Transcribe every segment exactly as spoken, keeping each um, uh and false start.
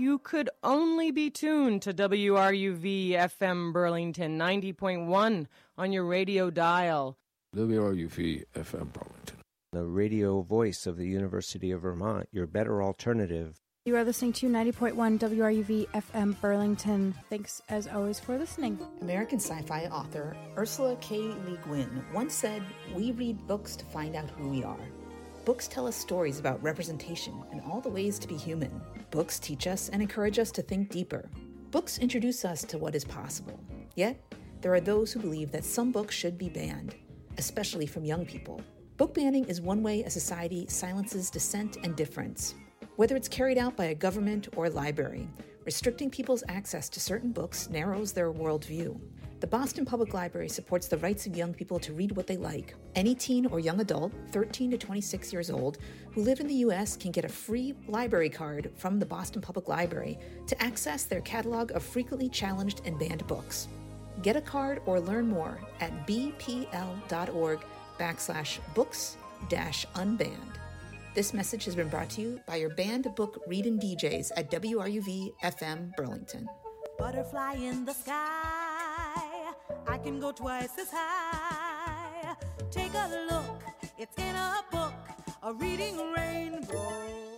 you could only be tuned to W R U V F M Burlington ninety point one on your radio dial. W R U V F M Burlington, the radio voice of the University of Vermont, your better alternative. You are listening to ninety point one W R U V F M Burlington. Thanks, as always, for listening. American sci-fi author Ursula K. Le Guin once said, "We read books to find out who we are." Books tell us stories about representation and all the ways to be human. Books teach us and encourage us to think deeper. Books introduce us to what is possible. Yet, there are those who believe that some books should be banned, especially from young people. Book banning is one way a society silences dissent and difference. Whether it's carried out by a government or a library, restricting people's access to certain books narrows their worldview. The Boston Public Library supports the rights of young people to read what they like. Any teen or young adult, thirteen to twenty-six years old, who live in the U S can get a free library card from the Boston Public Library to access their catalog of frequently challenged and banned books. Get a card or learn more at bpl.org backslash books dash unbanned. This message has been brought to you by your banned book reading D Js at W R U V F M Burlington. Butterfly in the sky, I can go twice as high. Take a look, it's in a book, a reading rainbow.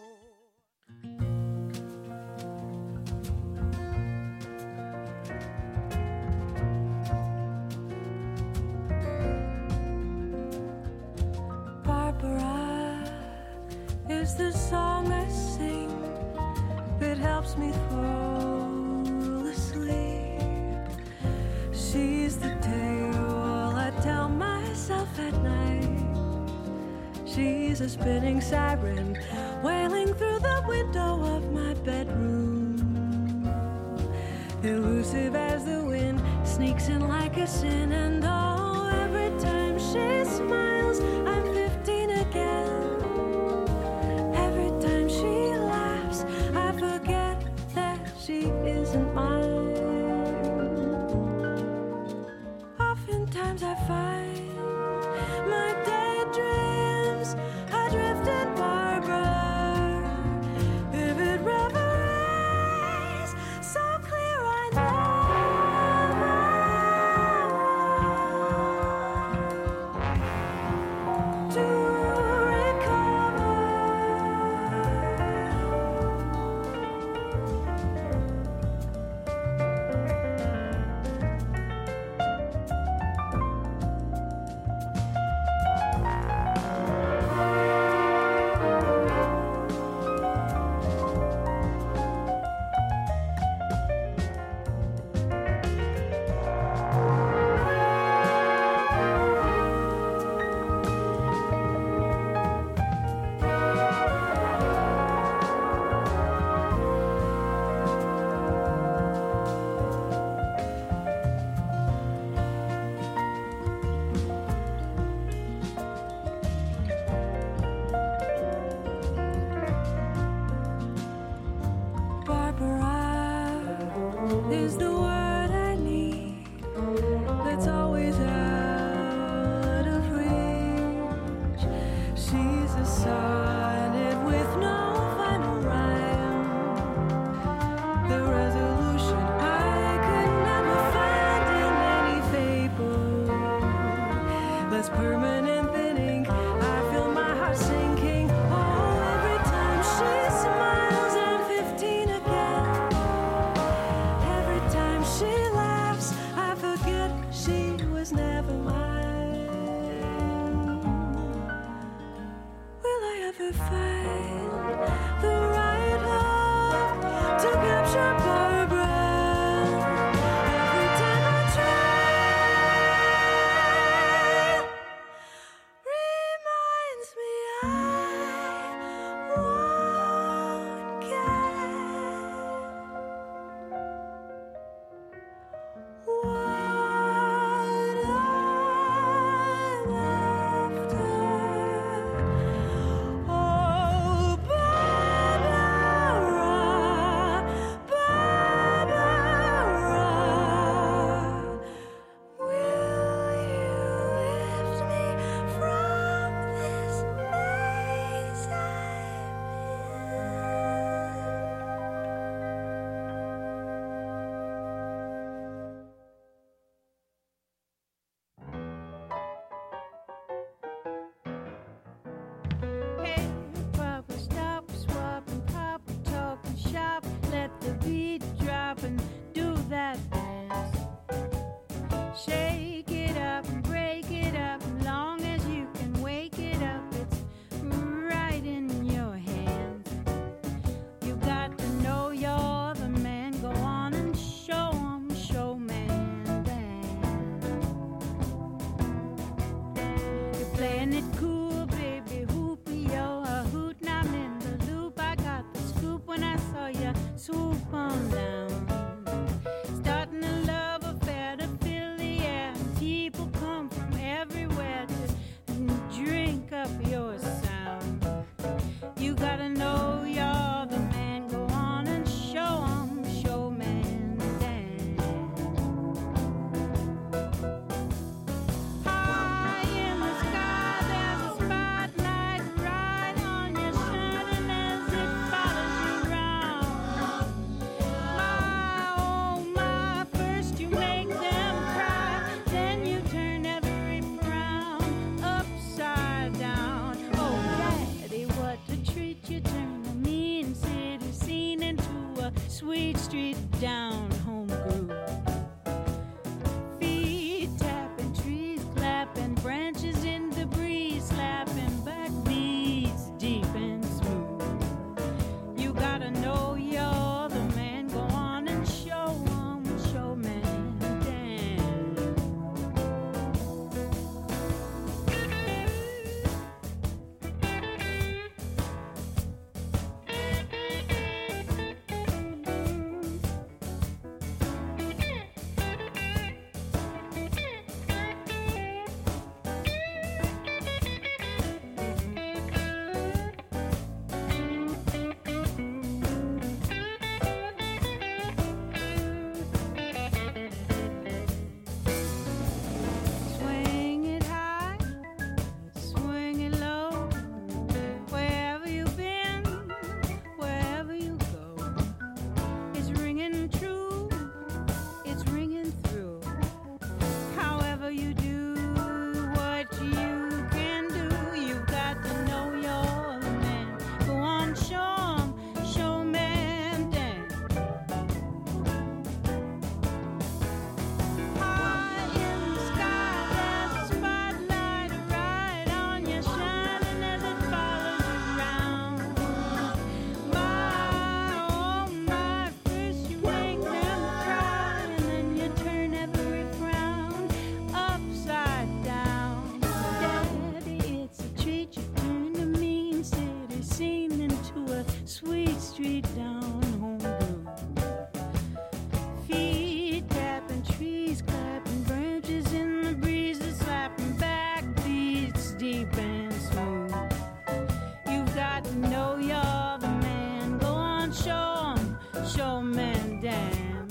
Barbara is the song I sing that helps me fall asleep. She's the tale I tell myself at night. She's a spinning siren wailing through the window of my bedroom. Elusive as the wind sneaks in like a sin, and oh, every time she smiles I'm fifteen again. Every time she laughs I forget that she isn't mine. Oftentimes I find my daydreams adrift in Barbara. Vivid reveries, so clear I never Sweet Street down home groove. Feet tapping, trees clapping, branches in the breeze slapping, backbeats deep and smooth. You gotta know you're the man, go on and show 'em, showman dance. Swing it high, swing it low, wherever you've been, wherever you go. It's ringing true, it's ringing through. However you do what you can do, you've got to know you're the man. Go on, show 'em, showman dance. High in the sky, there's a spotlight right on you, shining as it follows you round. My, oh my, first you make them cry, and then you turn every frown upside down. Daddy, it's a treat, you turn a mean city scene into a sweet street down home groove. Feet tapping, trees clapping, branches in the breeze are slapping, backbeats deep and smooth. You've got to know you're the man. Go on, show 'em, showman damn.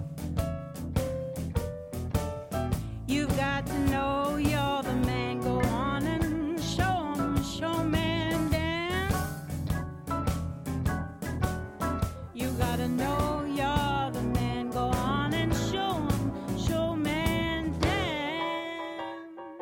You've got to know you're the man. Go on and show 'em, showman damn. You gotta know you're the man. Go on and show 'em, showman damn.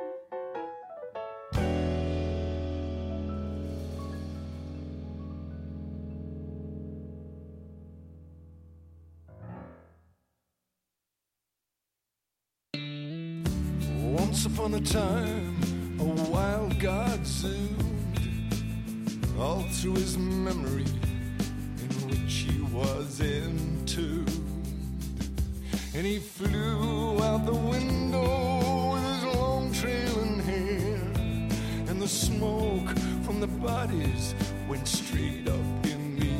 Once upon a time, a wild god zoomed all through his memory, in which he was entombed. And he flew out the window with his long trailing hair, and the smoke from the bodies went straight up in the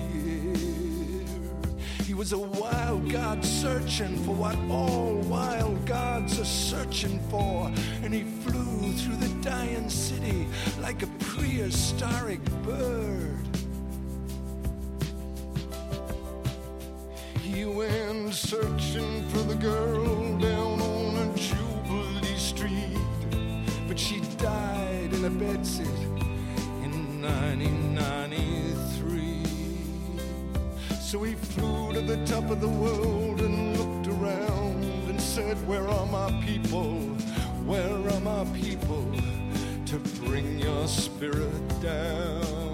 air. He was a wild god searching for what all wild gods are searching for, and he flew through the dying city like a prehistoric bird. He went searching for the girl down on a Jubilee Street, but she died in a bedsit in nineteen ninety-three. So he flew to the top of the world and looked around and said, where are my people? Where are my people to bring your spirit down?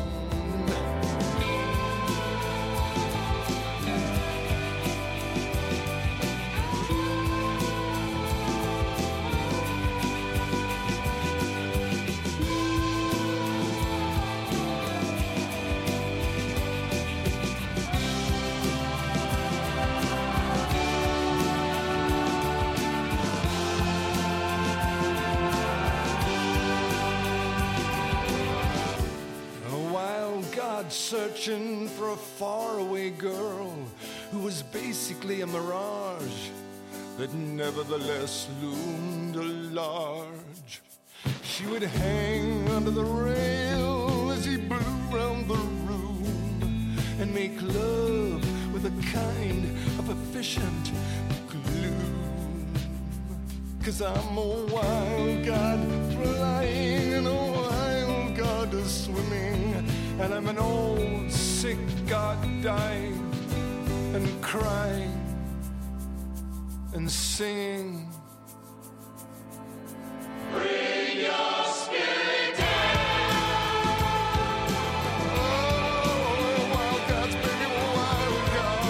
Searching for a faraway girl who was basically a mirage, but nevertheless loomed large. She would hang under the rail as he blew round the room and make love with a kind of efficient gloom. 'Cause I'm a wild god flying and a wild god swimming, and I'm an old sick god dying and crying and singing. Bring your spirit down. Oh, wild gods, baby, wild gods.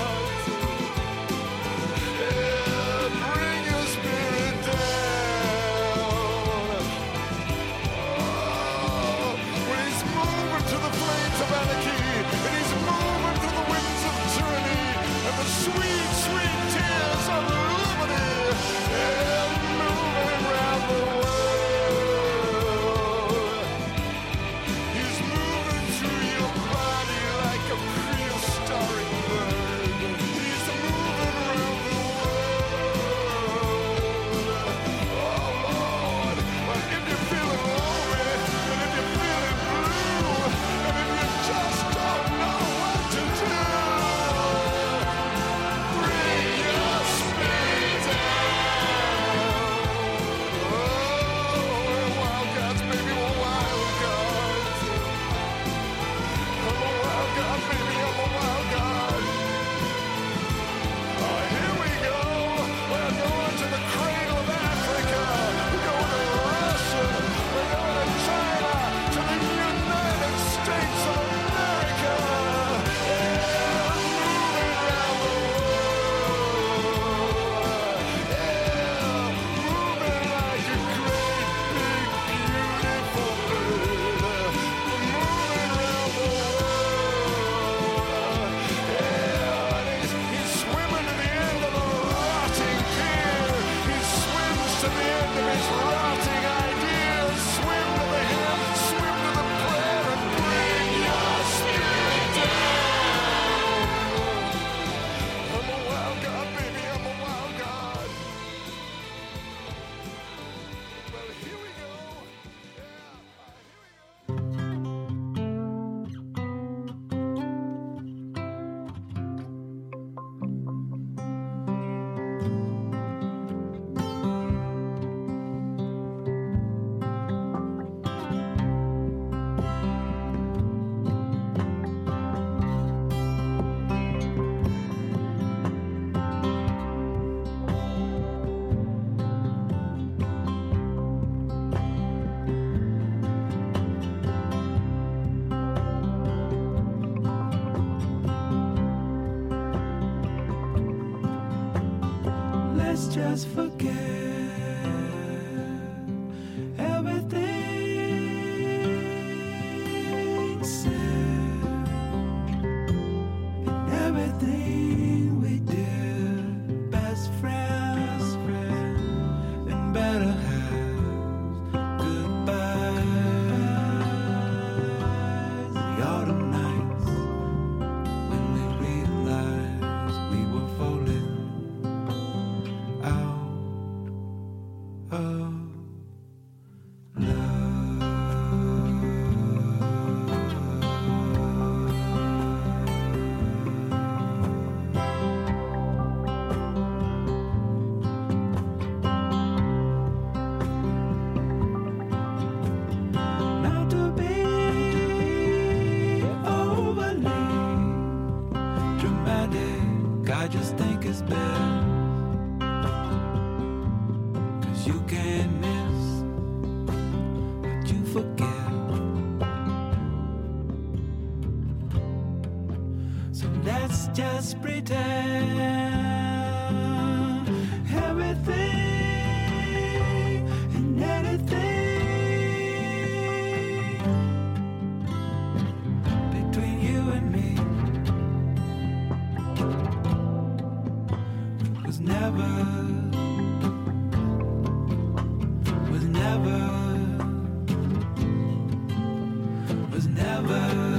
just forget everything said and everything we did. Best friends, friend, and better halves. Goodbyes. The autumn nights when we realized we were falling out of not to be overly dramatic. I just think it's best, 'cause you can't miss what you forget. So let's just pretend everything and anything between you and me was never, was never, was never.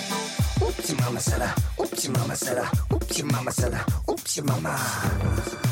Oops, your mama said, oops, your mama said, oops, your mama.